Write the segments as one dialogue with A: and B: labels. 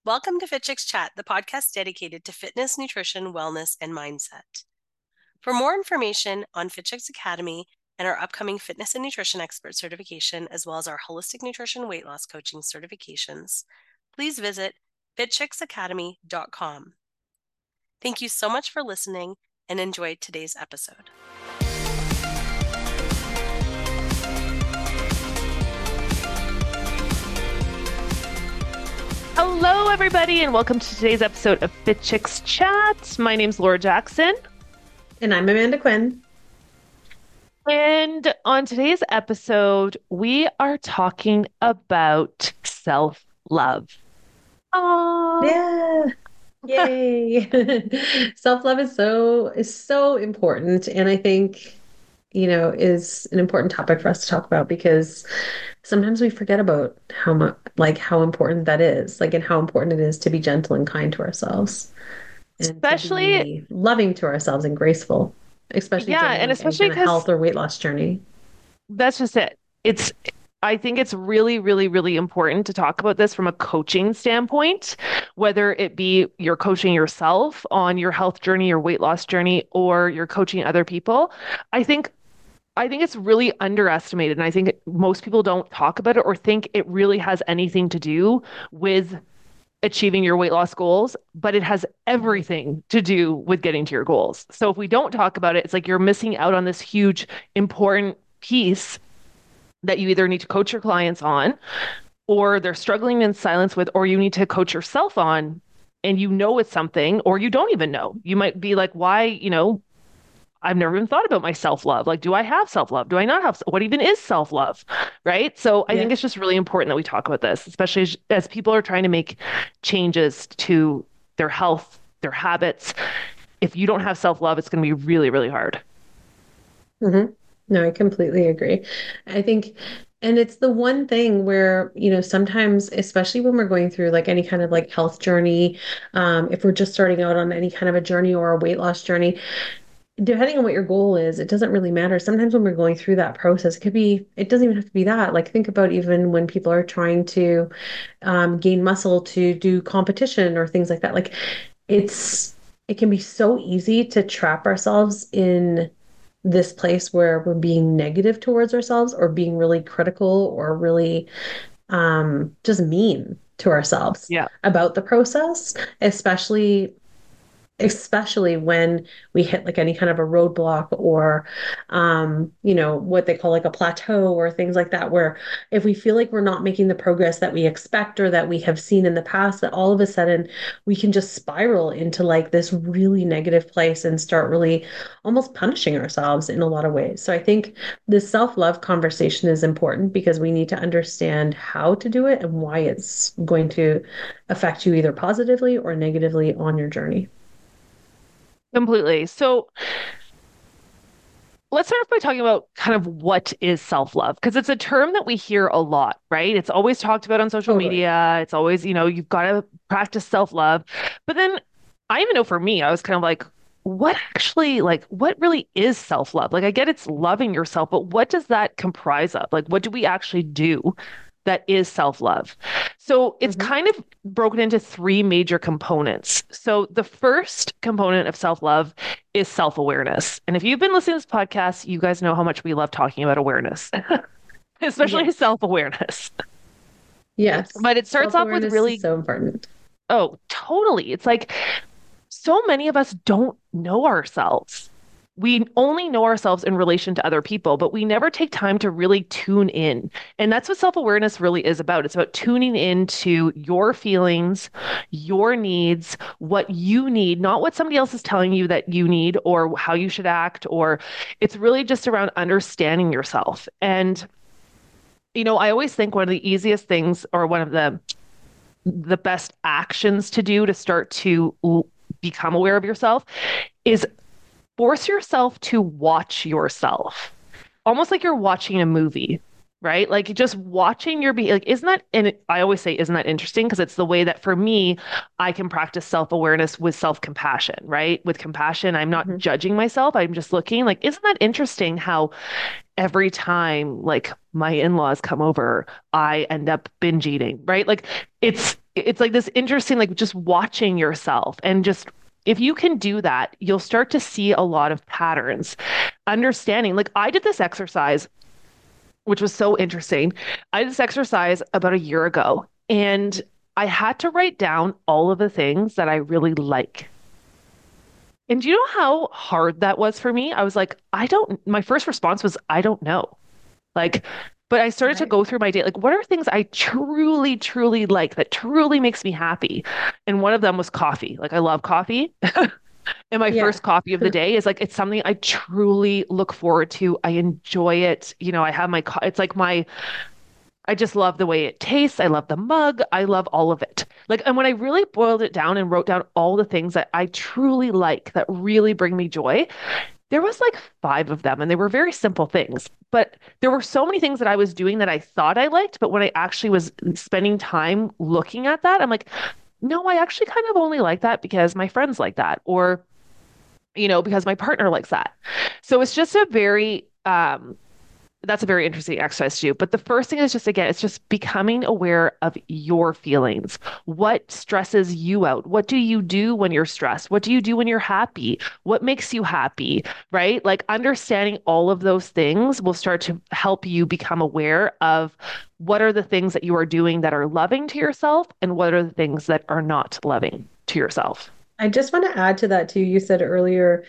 A: Welcome to Fit Chicks Chat, the podcast dedicated to fitness, nutrition, wellness, and mindset. For more information on Fit Chicks Academy and our upcoming fitness and nutrition expert certification, as well as our holistic nutrition weight loss coaching certifications, please visit fitchicksacademy.com. Thank you so much for listening and enjoy today's episode.
B: Hello, everybody, and welcome to today's episode of Fit Chicks Chat. My name's Laura Jackson.
C: And I'm Amanda Quinn.
B: And on today's episode, we are talking about self-love.
C: Yeah. Yay. Self-love is so important. And I think, is an important topic for us to talk about because sometimes we forget about how much, how important that is, and how important it is to be gentle and kind to ourselves. And
B: especially
C: to be loving to ourselves and graceful, especially during
B: and
C: any
B: especially
C: kind of health or weight loss journey.
B: That's just it. I think it's really, really, really important to talk about this from a coaching standpoint, whether it be you're coaching yourself on your health journey, your weight loss journey, or you're coaching other people. I think it's really underestimated, and I think most people don't talk about it or think it really has anything to do with achieving your weight loss goals, but it has everything to do with getting to your goals. So if we don't talk about it, it's like you're missing out on this huge, important piece that you either need to coach your clients on, or they're struggling in silence with, or you need to coach yourself on, and you know it's something, or you don't even know. You might be like, why, I've never even thought about my self-love. Like, do I have self-love? Do I not have? What even is self-love? Right. So I think it's just really important that we talk about this, especially as people are trying to make changes to their health, their habits. If you don't have self-love, it's going to be really, really hard.
C: Mm-hmm. No, I completely agree. I think, and it's the one thing where, sometimes, especially when we're going through any kind of health journey, if we're just starting out on any kind of a journey or a weight loss journey, depending on what your goal is, it doesn't really matter. Sometimes when we're going through that process, it doesn't even have to be that. Think about even when people are trying to gain muscle to do competition or things like that. It can be so easy to trap ourselves in this place where we're being negative towards ourselves or being really critical or really just mean to ourselves about the process, especially when we hit any kind of a roadblock or what they call a plateau or things like that, where if we feel like we're not making the progress that we expect or that we have seen in the past, that all of a sudden we can just spiral into this really negative place and start really almost punishing ourselves in a lot of ways. So I think this self-love conversation is important because we need to understand how to do it and why it's going to affect you either positively or negatively on your journey.
B: Completely. So let's start off by talking about kind of what is self-love, because it's a term that we hear a lot, right? It's always talked about on social media. It's always, you've got to practice self-love. But then I even know for me, I was kind of like, what really is self-love? I get it's loving yourself, but what does that comprise of? What do we actually do that is self-love? So it's kind of broken into three major components. So the first component of self-love is self-awareness. And if you've been listening to this podcast, you guys know how much we love talking about awareness, especially self-awareness.
C: Yes.
B: But it starts off with really,
C: so important.
B: Oh, totally. It's so many of us don't know ourselves. We only know ourselves in relation to other people, but we never take time to really tune in. And that's what self-awareness really is about. It's about tuning into your feelings, your needs, what you need, not what somebody else is telling you that you need or how you should act, or it's really just around understanding yourself. And, I always think one of the easiest things or one of the best actions to do to start to become aware of yourself is force yourself to watch yourself, almost like you're watching a movie, right? Just watching your be isn't that, and I always say, isn't that interesting? Because it's the way that for me, I can practice self-awareness with self-compassion, right? With compassion, I'm not judging myself. I'm just looking isn't that interesting how every time my in-laws come over, I end up binge eating, right? it's like this interesting, like just watching yourself and just if you can do that, you'll start to see a lot of patterns. Understanding, like I did this exercise, which was so interesting. I did this exercise about a year ago, and I had to write down all of the things that I really like. And do you know how hard that was for me? I was like, my first response was, I don't know. Like, but I started to
C: Right.
B: go through my day, like, what are things I truly, truly like that truly makes me happy? And one of them was coffee. Like, I love coffee. And my
C: Yeah.
B: first coffee of the day is like, it's something I truly look forward to. I enjoy it. I have it's like I just love the way it tastes. I love the mug. I love all of it. Like, and when I really boiled it down and wrote down all the things that I truly like that really bring me joy, there was like five of them, and they were very simple things. But there were so many things that I was doing that I thought I liked. But when I actually was spending time looking at that, I'm like, no, I actually kind of only like that because my friends like that, or, because my partner likes that. So it's just that's a very interesting exercise to do. But the first thing is just, again, it's just becoming aware of your feelings. What stresses you out? What do you do when you're stressed? What do you do when you're happy? What makes you happy? Right? Like understanding all of those things will start to help you become aware of what are the things that you are doing that are loving to yourself and what are the things that are not loving to yourself.
C: I just want to add to that too. You said earlier,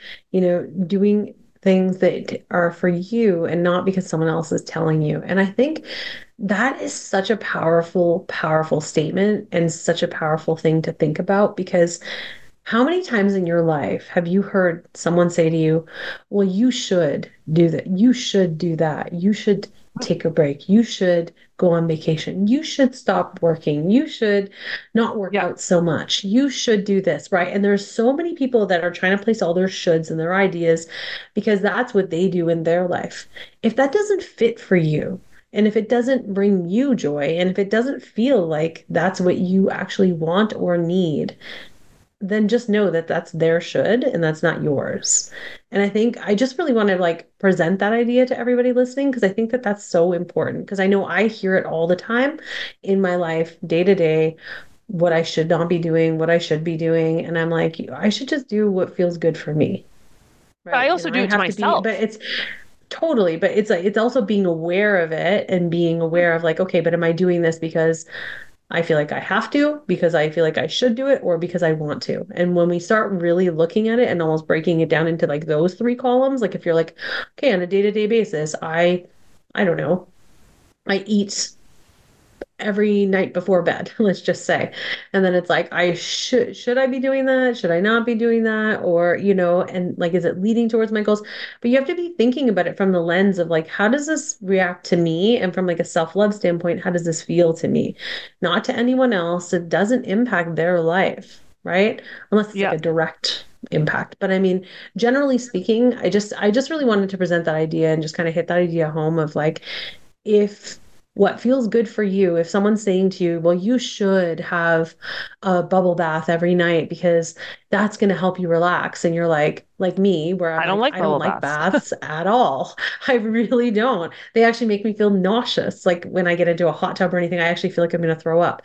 C: doing things that are for you and not because someone else is telling you. And I think that is such a powerful, powerful statement and such a powerful thing to think about because how many times in your life have you heard someone say to you, well, you should do that. You should do that. You should take a break. You should go on vacation. You should stop working. You should not work
B: Yeah.
C: out so much. You should do this, right? And there's so many people that are trying to place all their shoulds and their ideas because that's what they do in their life. If that doesn't fit for you, and if it doesn't bring you joy, and if it doesn't feel like that's what you actually want or need, then just know that that's their should and that's not yours. And I think I just really want to like present that idea to everybody listening because I think that that's so important because I know I hear it all the time in my life, day to day, what I should not be doing, what I should be doing. And I'm like, I should just do what feels good for me.
B: But I
C: Right. And
B: also do
C: I
B: it to
C: have to be, but
B: myself.
C: it's totally, but it's like, it's also being aware of it and being aware of like, okay, but am I doing this because I feel like I have to, because I feel like I should do it, or because I want to. And when we start really looking at it and almost breaking it down into like those three columns, like if you're like, okay, on a day-to-day basis, I don't know, I eat every night before bed, let's just say. And then it's like, should I be doing that? Should I not be doing that? Or, and like, is it leading towards my goals? But you have to be thinking about it from the lens of like, how does this react to me? And from like a self-love standpoint, how does this feel to me? Not to anyone else. It doesn't impact their life, right? Unless it's like
B: Yeah.
C: a direct impact. But I mean, generally speaking, I just really wanted to present that idea and just kind of hit that idea home of like, if what feels good for you, if someone's saying to you, well, you should have a bubble bath every night because that's going to help you relax. And you're like me, where I'm
B: I don't
C: like,
B: like
C: I don't
B: bubble
C: like
B: baths.
C: baths at all. I really don't. They actually make me feel nauseous. Like when I get into a hot tub or anything, I actually feel like I'm going to throw up.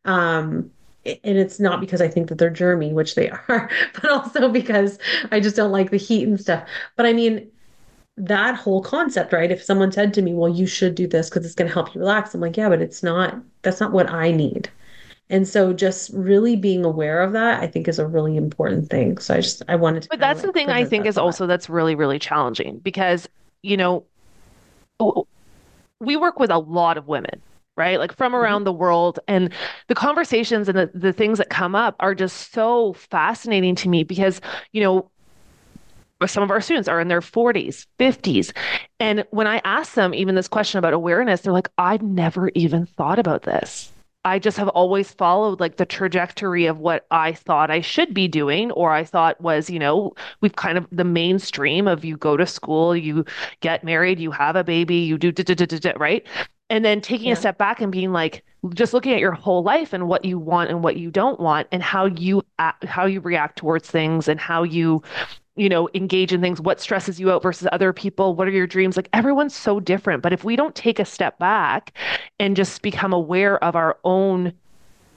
C: And it's not because I think that they're germy, which they are, but also because I just don't like the heat and stuff. But I mean, that whole concept, right? If someone said to me, well, you should do this because it's going to help you relax, I'm like, yeah, but that's not what I need. And so just really being aware of that, I think is a really important thing. So I wanted to
B: But
C: kind of
B: that's the
C: like
B: thing I
C: present
B: think
C: that
B: is
C: thought.
B: also that's really, really challenging because, you know, w- we work with a lot of women, right? Like from
C: Mhm.
B: around the world. And the conversations and the things that come up are just so fascinating to me because, you know, some of our students are in their 40s, 50s. And when I ask them even this question about awareness, they're like, I've never even thought about this. I just have always followed like the trajectory of what I thought I should be doing, or I thought was, we've kind of the mainstream of you go to school, you get married, you have a baby, you do, da, da, da, da, da, right? And then taking a
C: Yeah.
B: step back and being like, just looking at your whole life and what you want and what you don't want, and how you react towards things, and how you engage in things, what stresses you out versus other people, what are your dreams? Like everyone's so different. But if we don't take a step back and just become aware of our own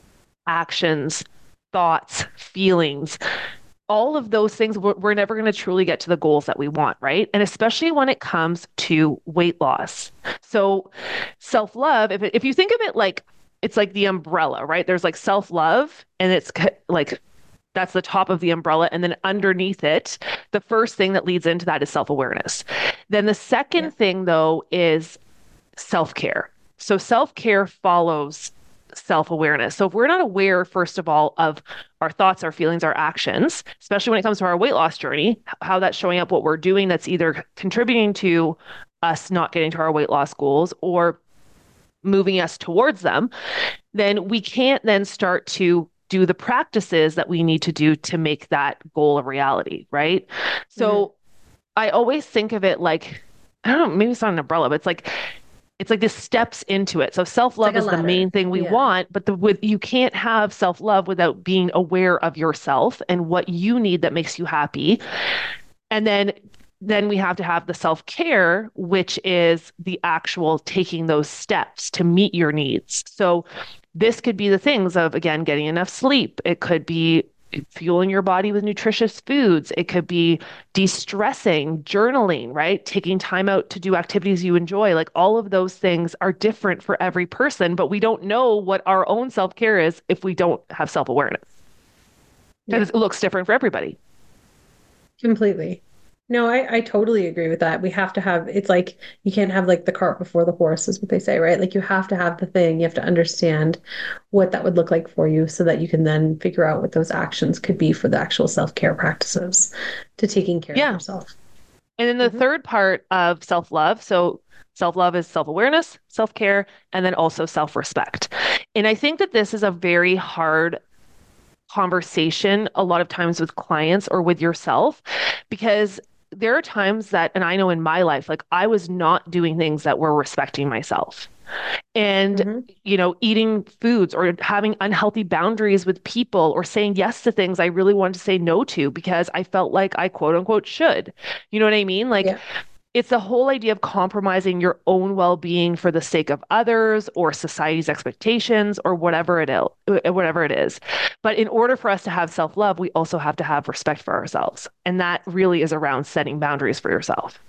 B: actions, thoughts, feelings, all of those things, we're never going to truly get to the goals that we want, right? And especially when it comes to weight loss. So self-love, if you think of it like, it's like the umbrella, right? There's like self-love and it's like, that's the top of the umbrella. And then underneath it, the first thing that leads into that is self-awareness. Then the second thing, though, is self-care. So self-care follows self-awareness. So if we're not aware, first of all, of our thoughts, our feelings, our actions, especially when it comes to our weight loss journey, how that's showing up, what we're doing that's either contributing to us not getting to our weight loss goals or moving us towards them, then we can't then start to do the practices that we need to do to make that goal a reality, right? So I always think of it like, I don't know, maybe it's not an umbrella, but it's like the steps into it. So self-love
C: like
B: is the main thing we want, but you can't have self-love without being aware of yourself and what you need that makes you happy. And then we have to have the self-care, which is the actual taking those steps to meet your needs. So this could be the things of, again, getting enough sleep. It could be fueling your body with nutritious foods. It could be de-stressing, journaling, right? Taking time out to do activities you enjoy. Like all of those things are different for every person, but we don't know what our own self-care is if we don't have self-awareness. Because it looks different for everybody.
C: Completely. No, I totally agree with that. We have to have, it's like you can't have like the cart before the horse, is what they say, right? Like you have to have the thing, you have to understand what that would look like for you so that you can then figure out what those actions could be for the actual self-care practices to taking care of yourself.
B: And then the third part of self-love, so self-love is self-awareness, self-care, and then also self-respect. And I think that this is a very hard conversation a lot of times with clients or with yourself, because there are times that, and I know in my life, like I was not doing things that were respecting myself. And, eating foods or having unhealthy boundaries with people or saying yes to things I really wanted to say no to because I felt like I quote unquote should. You know what I mean? Like it's the whole idea of compromising your own well-being for the sake of others or society's expectations or whatever it is. But in order for us to have self-love, we also have to have respect for ourselves. And that really is around setting boundaries for yourself.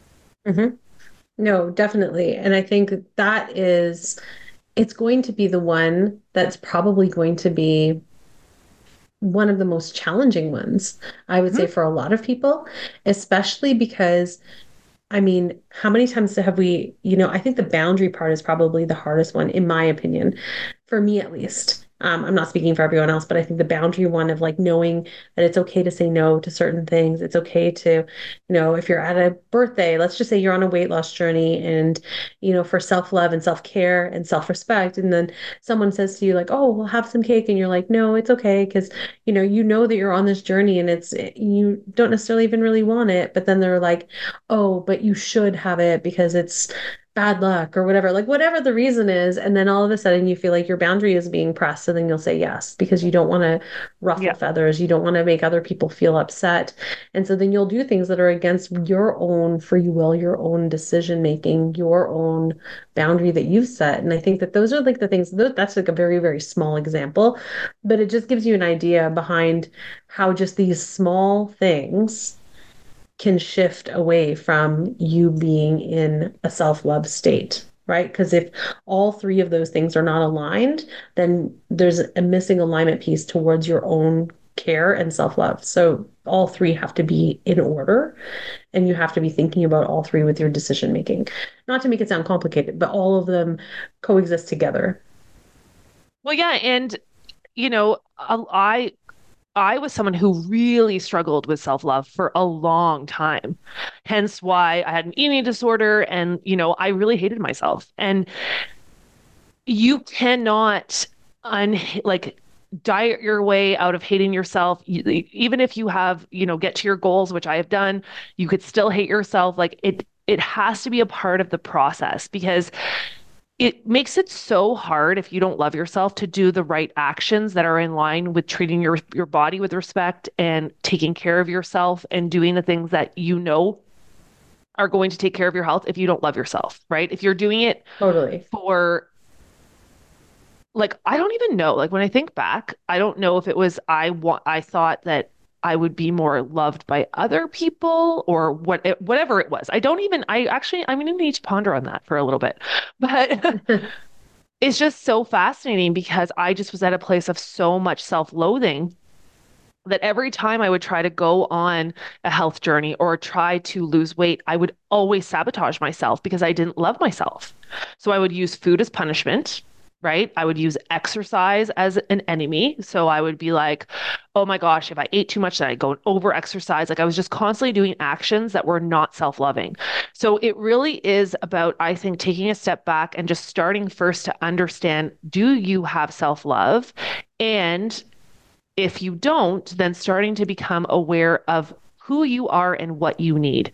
C: No, definitely. And I think it's going to be the one that's probably going to be one of the most challenging ones, I would say, for a lot of people, especially because I mean, how many times have we, I think the boundary part is probably the hardest one, in my opinion, for me at least. I'm not speaking for everyone else, but I think the boundary one of like knowing that it's okay to say no to certain things. It's okay to, if you're at a birthday, let's just say you're on a weight loss journey and, for self-love and self-care and self-respect. And then someone says to you like, oh, we'll have some cake. And you're like, no, it's okay. Because, you know that you're on this journey and you don't necessarily even really want it. But then they're like, oh, but you should have it because it's bad luck or whatever, like whatever the reason is. And then all of a sudden you feel like your boundary is being pressed. So then you'll say yes, because you don't want to ruffle feathers. You don't want to make other people feel upset. And so then you'll do things that are against your own free will, your own decision making, your own boundary that you've set. And I think that those are like the things that's like a very, very small example, but it just gives you an idea behind how just these small things can shift away from you being in a self-love state, right? Because if all three of those things are not aligned, then there's a missing alignment piece towards your own care and self-love. So all three have to be in order, and you have to be thinking about all three with your decision making. Not to make it sound complicated, but all of them coexist together.
B: Well, yeah, and I was someone who really struggled with self-love for a long time. Hence why I had an eating disorder and, I really hated myself. And you cannot diet your way out of hating yourself. Even if you have, get to your goals, which I have done, you could still hate yourself. Like it has to be a part of the process because it makes it so hard if you don't love yourself to do the right actions that are in line with treating your body with respect and taking care of yourself and doing the things that are going to take care of your health if you don't love yourself, right? If you're doing it
C: totally
B: like I don't even know. Like when I think back, I don't know if it was I thought that I would be more loved by other people or whatever it was. I'm gonna need to ponder on that for a little bit. But it's just so fascinating because I just was at a place of so much self-loathing that every time I would try to go on a health journey or try to lose weight, I would always sabotage myself because I didn't love myself. So I would use food as punishment, right? I would use exercise as an enemy. So I would be like, oh my gosh, if I ate too much, then I'd go and over exercise. Like I was just constantly doing actions that were not self-loving. So it really is about, I think, taking a step back and just starting first to understand, do you have self-love? And if you don't, then starting to become aware of who you are and what you need.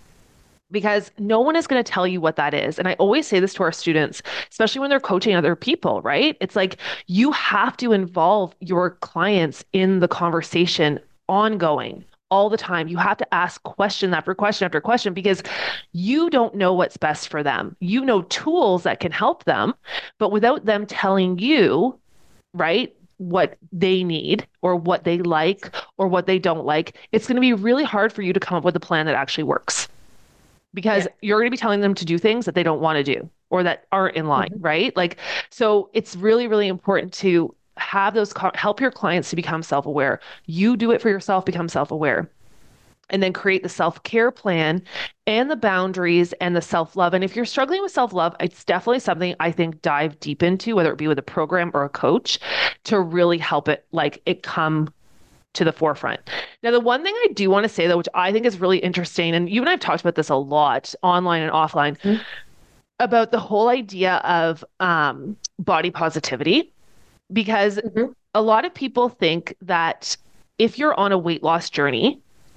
B: Because no one is going to tell you what that is. And I always say this to our students, especially when they're coaching other people, right? It's like you have to involve your clients in the conversation ongoing all the time. You have to ask question after question after question because you don't know what's best for them. You know tools that can help them, but without them telling you, right, what they need or what they like or what they don't like, it's going to be really hard for you to come up with a plan that actually works because
C: Yeah.
B: you're going to be telling them to do things that they don't want to do or that aren't in line,
C: Mhm.
B: right? Like, so it's really, really important to have help your clients to become self-aware. You do it for yourself, become self-aware. And then create the self-care plan and the boundaries and the self-love. And if you're struggling with self-love, it's definitely something I think dive deep into, whether it be with a program or a coach, to really help it come to the forefront. Now, the one thing I do want to say though, which I think is really interesting, and you and I have talked about this a lot online and offline,
C: Mhm.
B: about the whole idea of body positivity, because
C: Mhm.
B: a lot of people think that if you're on a weight loss journey,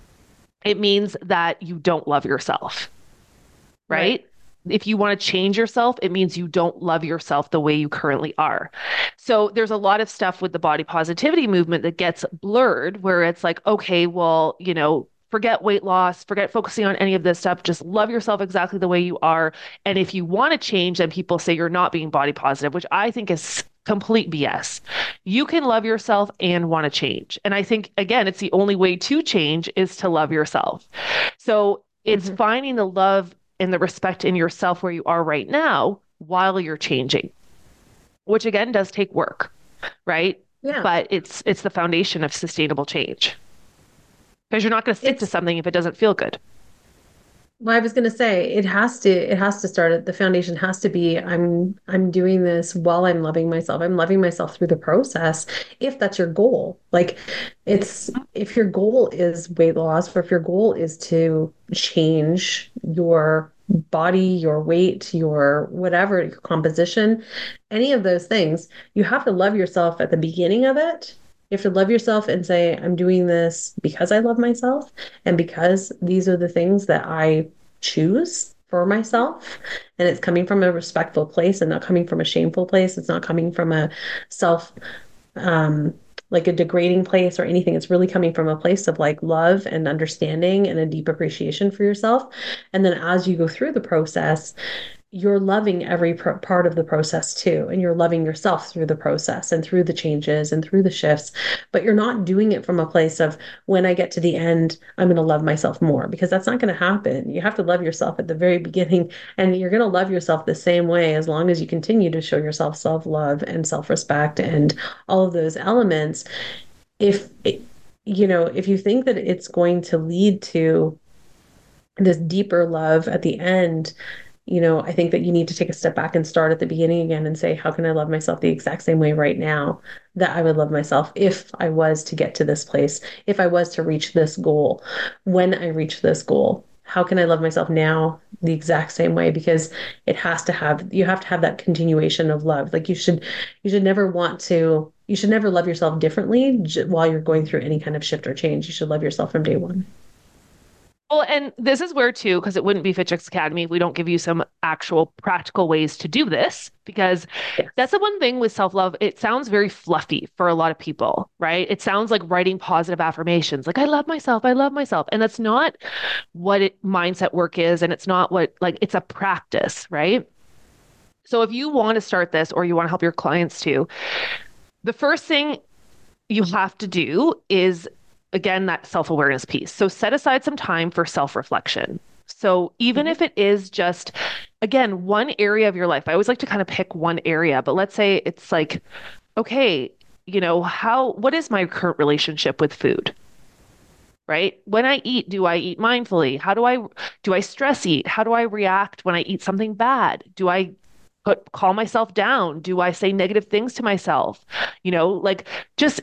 B: it means that you don't love yourself,
C: Right.
B: right? If you want to change yourself, it means you don't love yourself the way you currently are. So there's a lot of stuff with the body positivity movement that gets blurred where it's like, okay, well, forget weight loss, forget focusing on any of this stuff, just love yourself exactly the way you are. And if you want to change, then people say you're not being body positive, which I think is complete BS. You can love yourself and want to change. And I think, again, it's the only way to change is to love yourself. So it's
C: Mhm.
B: finding the love and the respect in yourself where you are right now while you're changing, which again does take work, right?
C: Yeah.
B: But it's the foundation of sustainable change because you're not going to stick to
C: It's
B: something if it doesn't feel good.
C: Well, I was going to say it has to start at the foundation has to be I'm doing this while I'm loving myself. I'm loving myself through the process if that's your goal. Like it's if your goal is weight loss or if your goal is to change your body, your weight, your whatever, your composition, any of those things, you have to love yourself at the beginning of it. You have to love yourself and say, I'm doing this because I love myself. And because these are the things that I choose for myself, and it's coming from a respectful place and not coming from a shameful place, it's not coming from a self, um, like a degrading place or anything. It's really coming from a place of like love and understanding and a deep appreciation for yourself. And then as you go through the process, you're loving every part of the process too. And you're loving yourself through the process and through the changes and through the shifts. But you're not doing it from a place of when I get to the end, I'm going to love myself more because that's not going to happen. You have to love yourself at the very beginning. And you're going to love yourself the same way as long as you continue to show yourself self love and self respect and all of those elements. If, if you think that it's going to lead to this deeper love at the end, I think that you need to take a step back and start at the beginning again and say, how can I love myself the exact same way right now that I would love myself if I was to get to this place, if I was to reach this goal, when I reach this goal? How can I love myself now the exact same way? Because you have to have that continuation of love. Like you should never love yourself differently while you're going through any kind of shift or change. You should love yourself from day one.
B: Well, and this is where too, because it wouldn't be Fit Chicks Academy if we don't give you some actual practical ways to do this, because that's
C: Yes.
B: the one thing with self-love. It sounds very fluffy for a lot of people, right? It sounds like writing positive affirmations, like I love myself, I love myself. And that's not what mindset work is. And it's not what, like, it's a practice, right? So if you want to start this or you want to help your clients too, the first thing you have to do is, again, that self-awareness piece. So set aside some time for self-reflection. So even if it is just, again, one area of your life, I always like to kind of pick one area, but let's say it's like, okay, what is my current relationship with food? Right? When I eat, do I eat mindfully? Do I stress eat? How do I react when I eat something bad? Do I call myself down? Do I say negative things to myself? Like just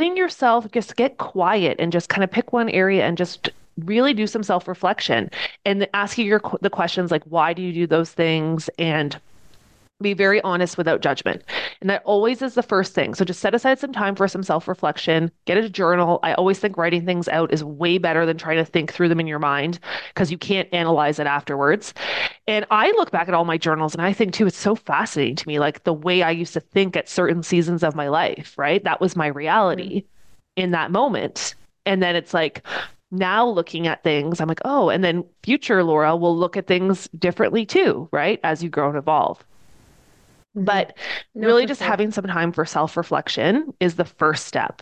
B: just get quiet and just kind of pick one area and just really do some self-reflection and asking the questions like, why do you do those things? And be very honest without judgment. And that always is the first thing. So just set aside some time for some self-reflection, get a journal. I always think writing things out is way better than trying to think through them in your mind because you can't analyze it afterwards. And I look back at all my journals and I think too, it's so fascinating to me, like the way I used to think at certain seasons of my life, right? That was my reality in that moment. And then it's like, now looking at things, I'm like, oh, and then future Laura will look at things differently too, right? As you grow and evolve. But
C: No,
B: really
C: for
B: just
C: sure.
B: having some time for self-reflection is the first step.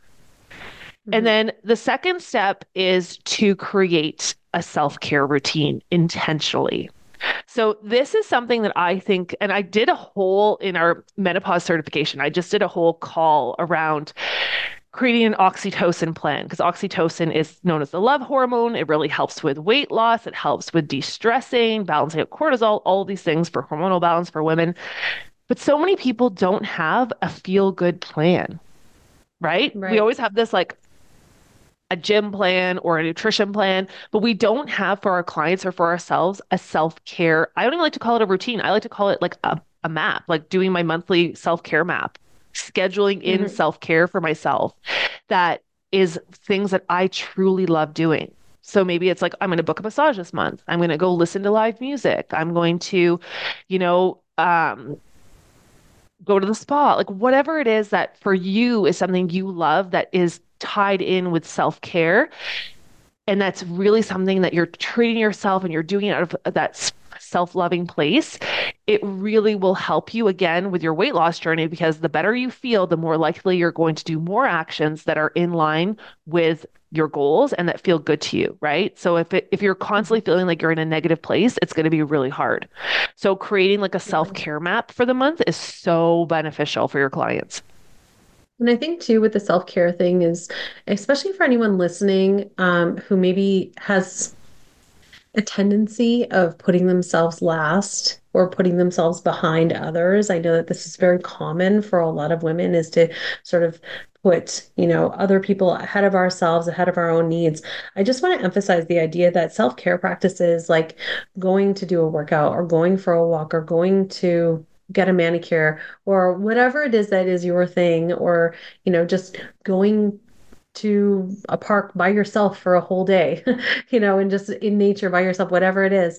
B: And then the second step is to create a self-care routine intentionally. So this is something that I think, and I did a whole in our menopause certification, I just did a whole call around creating an oxytocin plan because oxytocin is known as the love hormone. It really helps with weight loss. It helps with de-stressing, balancing out cortisol, all these things for hormonal balance for women. But so many people don't have a feel-good plan, right? We
C: Right.
B: always have this like a gym plan or a nutrition plan, but we don't have for our clients or for ourselves a self-care. I don't even like to call it a routine. I like to call it like a map, like doing my monthly self-care map, scheduling in self-care for myself. That is things that I truly love doing. So maybe it's like, I'm going to book a massage this month. I'm going to go listen to live music. I'm going to, you know, go to the spa, like whatever it is that for you is something you love that is tied in with self-care. And that's really something that you're treating yourself and you're doing it out of that self-loving place. It really will help you again with your weight loss journey because the better you feel, the more likely you're going to do more actions that are in line with your goals and that feel good to you, right? So if you're constantly feeling like you're in a negative place, it's going to be really hard. So creating like a self-care map for the month is so beneficial for your clients.
C: And I think too with the self-care thing is, especially for anyone listening, who maybe has a tendency of putting themselves last or putting themselves behind others. I know that this is very common for a lot of women is to sort of put, other people ahead of ourselves, ahead of our own needs. I just want to emphasize the idea that self-care practices like going to do a workout or going for a walk or going to get a manicure or whatever it is that is your thing, or, just going to a park by yourself for a whole day, and just in nature by yourself, whatever it is.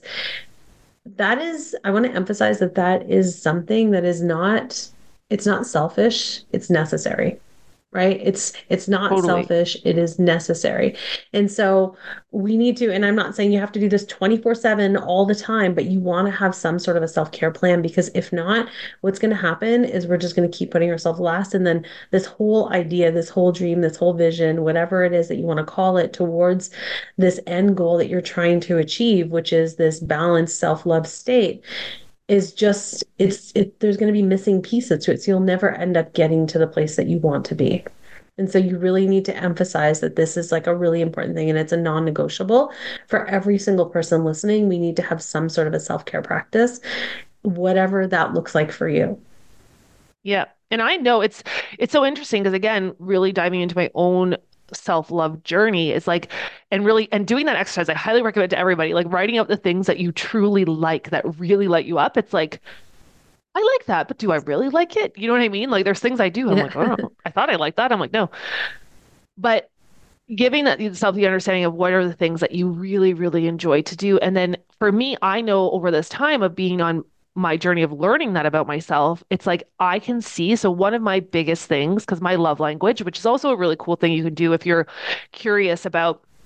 C: I want to emphasize that that is something that it's not selfish, it's necessary. Right? It's not
B: Totally.
C: selfish, it is necessary. And so we need to, and I'm not saying you have to do this 24/7 all the time, but you want to have some sort of a self-care plan because if not, what's going to happen is we're just going to keep putting ourselves last. And then this whole idea, this whole dream, this whole vision, whatever it is that you want to call it, towards this end goal that you're trying to achieve, which is this balanced self-love state, is just there's going to be missing pieces to it, so you'll never end up getting to the place that you want to be. And so you really need to emphasize that this is like a really important thing and it's a non-negotiable for every single person listening. We need to have some sort of a self-care practice, whatever that looks like for you.
B: Yeah. And I know it's so interesting because again, really diving into my own self-love journey is like and doing that exercise, I highly recommend to everybody, like writing out the things that you truly like that really light you up. It's like, I like that, but do I really like it? You know what I mean? Like there's things I do. I'm like,
C: Yeah.
B: oh, I thought I liked that. I'm like, no. But giving that yourself the understanding of what are the things that you really, really enjoy to do. And then for me, I know over this time of being on my journey of learning that about myself, it's like I can see. So one of my biggest things, because my love language, which is also a really cool thing you can do if you're curious about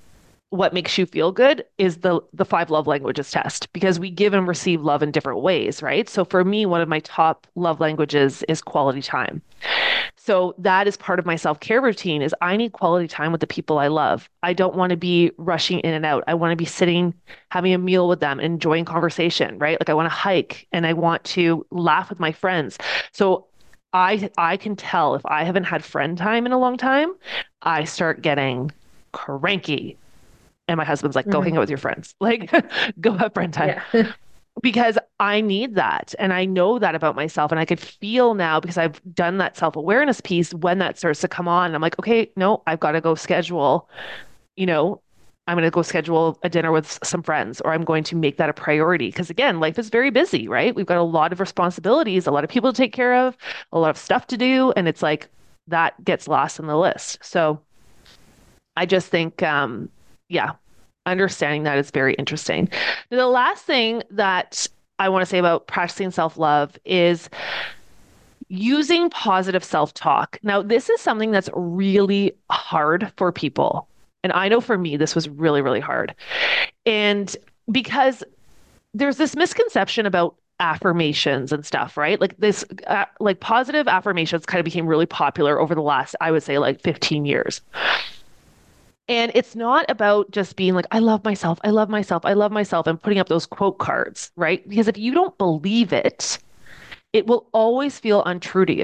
B: what makes you feel good is the five love languages test, because we give and receive love in different ways, right? So for me, one of my top love languages is quality time. So that is part of my self-care routine is I need quality time with the people I love. I don't want to be rushing in and out. I want to be sitting, having a meal with them, enjoying conversation, right? Like I want to hike and I want to laugh with my friends. So I can tell if I haven't had friend time in a long time, I start getting cranky. And my husband's like, go hang
C: Hmm.
B: out with your friends. Like, go have friend time
C: Yeah.
B: because I need that. And I know that about myself. And I could feel now because I've done that self-awareness piece when that starts to come on. And I'm like, okay, no, I've got to go schedule, you know, I'm going to go schedule a dinner with some friends, or I'm going to make that a priority. Because again, life is very busy, right? We've got a lot of responsibilities, a lot of people to take care of, a lot of stuff to do. And it's like that gets lost in the list. So I just think, yeah, understanding that is very interesting. The last thing that I want to say about practicing self-love is using positive self-talk. Now, this is something that's really hard for people. And I know for me, this was really, really hard. And because there's this misconception about affirmations and stuff, right? Like this, like positive affirmations kind of became really popular over the last, I would say, like 15 years. And it's not about just being like, I love myself, I love myself, I love myself, and putting up those quote cards, right? Because if you don't believe it, it will always feel untrue to you.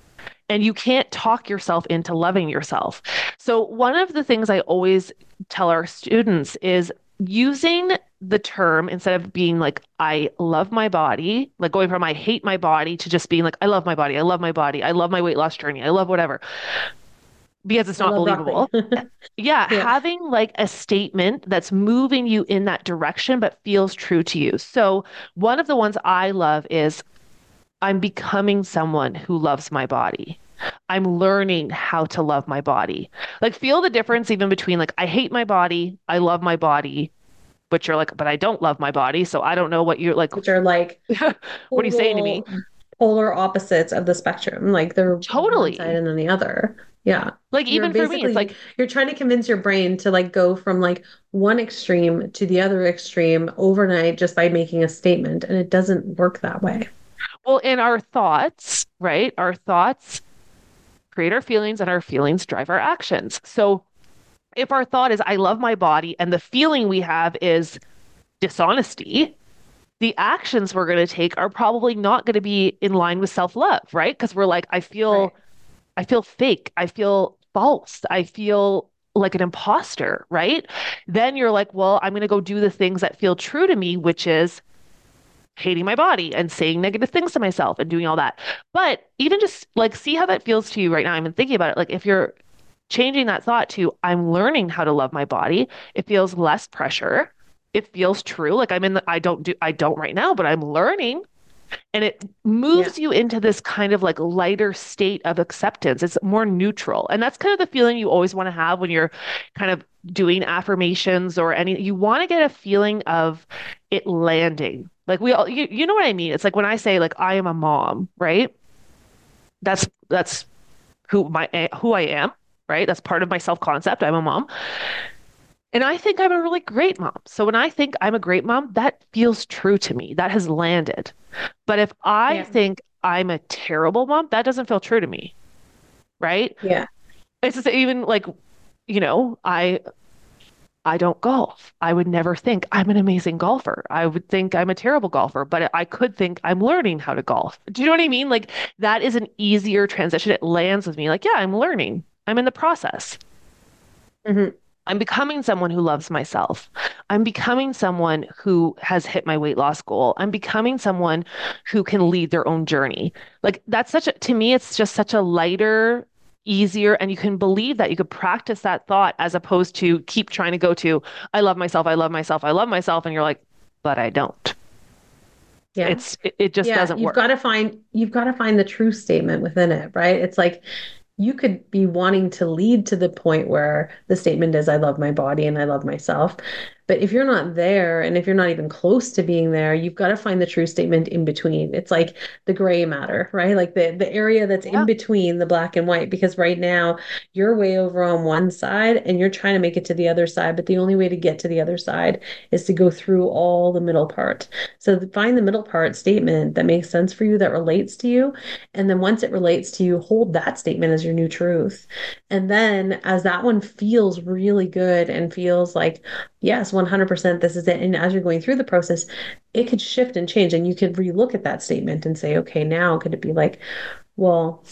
B: And you can't talk yourself into loving yourself. So, one of the things I always tell our students is using the term instead of being like, I love my body, like going from I hate my body to just being like, I love my body, I love my body, I love my weight loss journey, I love whatever, because it's
C: I
B: not
C: love broccoli.
B: believable. Yeah,
C: Yeah.
B: having like a statement that's moving you in that direction but feels true to you. So, one of the ones I love is I'm becoming someone who loves my body. I'm learning how to love my body. Like, feel the difference even between like, I hate my body, I love my body, but you're like, but I don't love my body. So, I don't know what you're like,
C: Which are like
B: what are you saying to me?
C: total polar opposites of the spectrum. Like they're one side
B: Totally.
C: and then the other. Yeah.
B: Like,
C: You're
B: even for me, it's
C: basically
B: like,
C: you're trying to convince your brain to like go from like one extreme to the other extreme overnight just by making a statement. And it doesn't work that way.
B: well, in our thoughts, right? Our thoughts create our feelings and our feelings drive our actions. So, if our thought is, I love my body, and the feeling we have is dishonesty, the actions we're going to take are probably not going to be in line with self-love, right? Because we're like,
C: Right.
B: I feel fake, I feel false, I feel like an imposter, right? Then you're like, well, I'm going to go do the things that feel true to me, which is hating my body and saying negative things to myself and doing all that. But even just like see how that feels to you right now. I'm thinking about it. Like if you're changing that thought to I'm learning how to love my body, it feels less pressure. It feels true. Like I don't right now, but I'm learning. And it
C: Yeah.
B: moves you into this kind of like lighter state of acceptance. It's more neutral. And that's kind of the feeling you always want to have when you're kind of doing affirmations or any, you want to get a feeling of it landing. Like we all, you know what I mean? It's like when I say like I am a mom, right? That's who I am, right? That's part of my self-concept. I'm a mom. And I think I'm a really great mom. So when I think I'm a great mom, that feels true to me. That has landed. But if I
C: Yeah.
B: think I'm a terrible mom, that doesn't feel true to me, right?
C: Yeah.
B: It's just even like, you know, I don't golf. I would never think I'm an amazing golfer. I would think I'm a terrible golfer, but I could think I'm learning how to golf. Do you know what I mean? Like that is an easier transition. It lands with me like, yeah, I'm learning. I'm in the process.
C: Hmm.
B: I'm becoming someone who loves myself. I'm becoming someone who has hit my weight loss goal. I'm becoming someone who can lead their own journey. Like that's such a, to me, it's just such a lighter, easier, and you can believe that you could practice that thought as opposed to keep trying to go to, I love myself, I love myself, I love myself. And you're like, but I don't.
C: Yeah.
B: It just
C: Yeah.
B: doesn't work.
C: You've got to find the true statement within it, right? It's like you could be wanting to lead to the point where the statement is, I love my body and I love myself. But if you're not there, and if you're not even close to being there, you've got to find the true statement in between. It's like the gray matter, right? Like the area that's in
B: Yeah.
C: between the black and white, because right now you're way over on one side and you're trying to make it to the other side, but the only way to get to the other side is to go through all the middle part. So find the middle part statement that makes sense for you, that relates to you. And then once it relates to you, hold that statement as your new truth. And then as that one feels really good and feels like, yes, 100%, this is it. And as you're going through the process, it could shift and change. And you could relook at that statement and say, okay, now could it be like, well,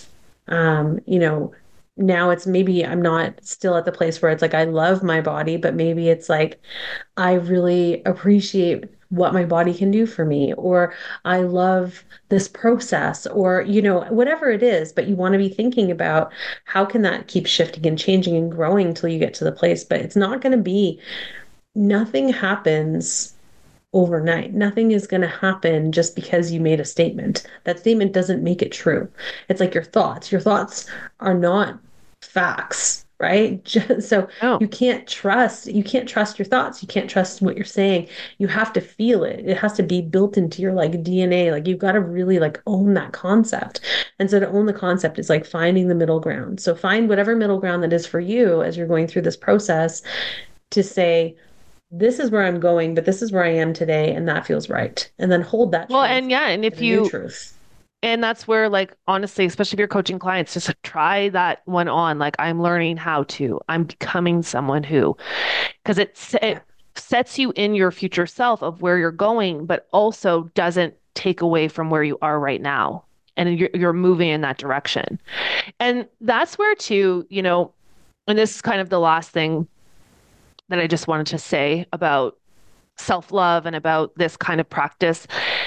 C: you know, now it's maybe I'm not still at the place where it's like I love my body, but maybe it's like I really appreciate what my body can do for me, or I love this process, or, you know, whatever it is. But you want to be thinking about how can that keep shifting and changing and growing till you get to the place. But it's not going to be, nothing happens overnight. Nothing is going to happen just because you made a statement. That statement doesn't make it true. It's like your thoughts. Your thoughts are not facts, right? So
B: Oh,
C: you can't trust your thoughts. You can't trust what you're saying. You have to feel it. It has to be built into your like DNA. Like you've got to really like own that concept. And so to own the concept is like finding the middle ground. So find whatever middle ground that is for you as you're going through this process to say, this is where I'm going, but this is where I am today, and that feels right. And then hold that
B: well,
C: truth
B: and yeah, and
C: as
B: if
C: a new
B: you,
C: truth.
B: and that's where, like, honestly, especially if you're coaching clients, just try that one on. Like, I'm learning how to, I'm becoming someone who, because
C: Yeah.
B: it sets you in your future self of where you're going, but also doesn't take away from where you are right now. And you're moving in that direction. And that's where, too, you know, and this is kind of the last thing that I just wanted to say about self-love and about this kind of practice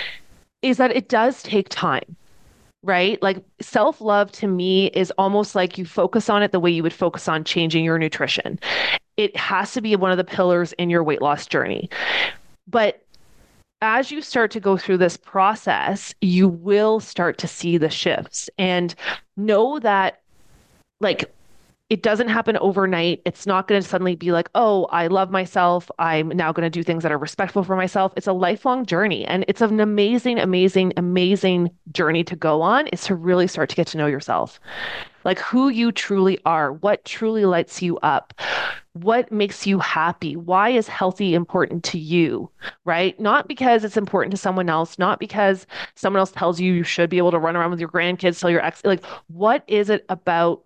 B: is that it does take time, right? Like self-love to me is almost like you focus on it the way you would focus on changing your nutrition. It has to be one of the pillars in your weight loss journey. But as you start to go through this process, you will start to see the shifts and know that like it doesn't happen overnight. It's not going to suddenly be like, oh, I love myself. I'm now going to do things that are respectful for myself. It's a lifelong journey. And it's an amazing, amazing, amazing journey to go on is to really start to get to know yourself. Like who you truly are, what truly lights you up, what makes you happy, why is healthy important to you, right? Not because it's important to someone else, not because someone else tells you you should be able to run around with your grandkids till your ex, like what is it about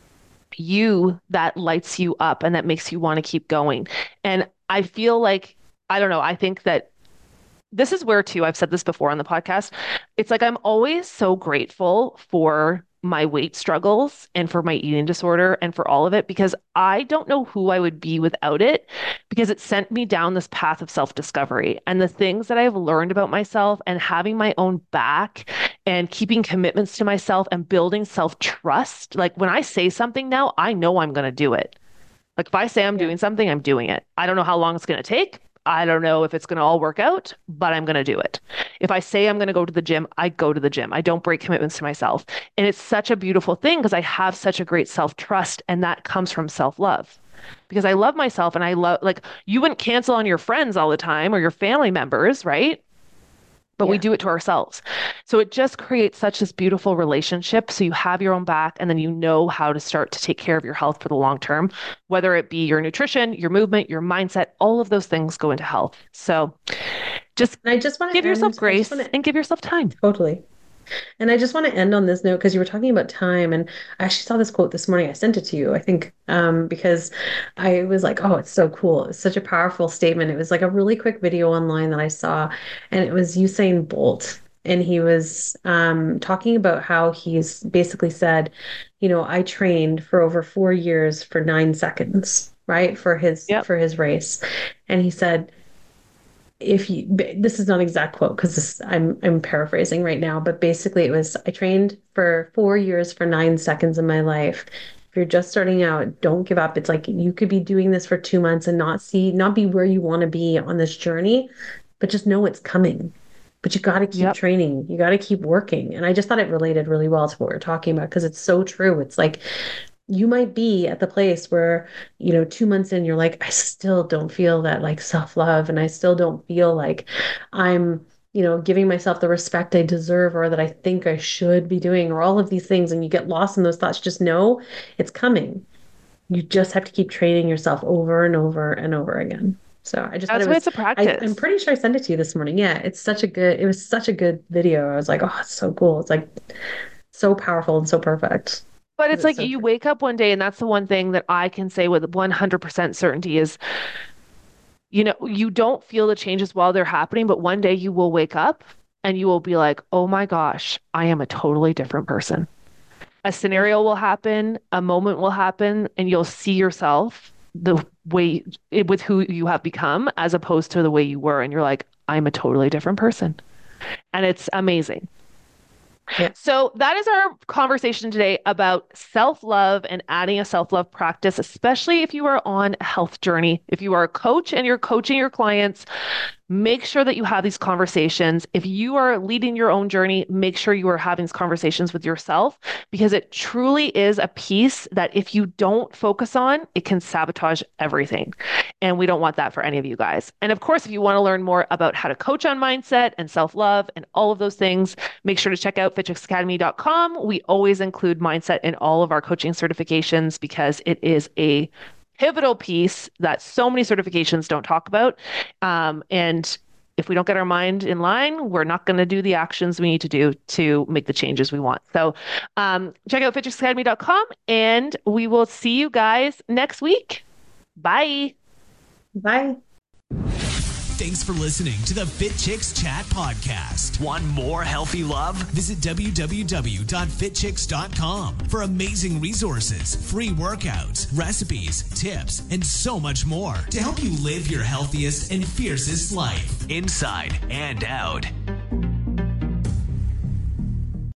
B: you that lights you up and that makes you want to keep going. And I feel like, I don't know, I think that this is where too, I've said this before on the podcast. It's like I'm always so grateful for my weight struggles and for my eating disorder and for all of it because I don't know who I would be without it because it sent me down this path of self-discovery and the things that I've learned about myself and having my own back and keeping commitments to myself and building self-trust. Like when I say something now, I know I'm going to do it. Like if I say I'm
C: Yeah.
B: doing something, I'm doing it. I don't know how long it's going to take. I don't know if it's going to all work out, but I'm going to do it. If I say I'm going to go to the gym, I go to the gym. I don't break commitments to myself. And it's such a beautiful thing because I have such a great self-trust and that comes from self-love. Because I love myself and I love like you wouldn't cancel on your friends all the time or your family members, right? But we
C: Yeah.
B: do it to ourselves. So it just creates such this beautiful relationship. So you have your own back and then you know how to start to take care of your health for the long term, whether it be your nutrition, your movement, your mindset, all of those things go into health. So just
C: And
B: give yourself
C: I just want
B: grace
C: to
B: and give yourself time.
C: totally. And I just want to end on this note because you were talking about time, and I actually saw this quote this morning. I sent it to you, I think, because I was like, oh, it's so cool. It's such a powerful statement. It was like a really quick video online that I saw, and it was Usain Bolt. And he was talking about how he's basically said, you know, I trained for over 4 years for 9 seconds, right?
B: Yep.
C: For his race. And he said, if you this is not an exact quote because this I'm paraphrasing right now, but basically it was I trained for 4 years for 9 seconds in my life. If you're just starting out, don't give up. It's like you could be doing this for 2 months and not be where you want to be on this journey, but just know it's coming. But you got to keep
B: Yep.
C: training. You got to keep working. And I just thought it related really well to what we're talking about because it's so true. It's like you might be at the place where, 2 months in, you're like, I still don't feel that like self-love, and I still don't feel like I'm, giving myself the respect I deserve or that I think I should be doing, or all of these things. And you get lost in those thoughts. Just know it's coming. You just have to keep training yourself over and over and over again. So I just
B: That's why it's a practice.
C: I'm pretty sure I sent it to you this morning. Yeah, it was such a good video. I was like, oh, it's so cool. It's like so powerful and so perfect.
B: But it's like so you wake up one day, and that's the one thing that I can say with 100% certainty is, you don't feel the changes while they're happening, but one day you will wake up and you will be like, oh my gosh, I am a totally different person. A scenario will happen, a moment will happen, and you'll see yourself the way with who you have become as opposed to the way you were. And you're like, I'm a totally different person. And it's amazing. Yeah. So that is our conversation today about self-love and adding a self-love practice, especially if you are on a health journey. If you are a coach and you're coaching your clients, make sure that you have these conversations. If you are leading your own journey, make sure you are having these conversations with yourself, because it truly is a piece that if you don't focus on, it can sabotage everything. And we don't want that for any of you guys. And of course, if you want to learn more about how to coach on mindset and self-love and all of those things, make sure to check out fitchexacademy.com. We always include mindset in all of our coaching certifications because it is a pivotal piece that so many certifications don't talk about. And if we don't get our mind in line, we're not going to do the actions we need to do to make the changes we want. So check out fitchexacademy.com, and we will see you guys next week. Bye.
C: Bye.
D: Thanks for listening to the Fit Chicks Chat podcast. Want more healthy love? Visit www.fitchicks.com for amazing resources, free workouts, recipes, tips, and so much more to help you live your healthiest and fiercest life, inside and out.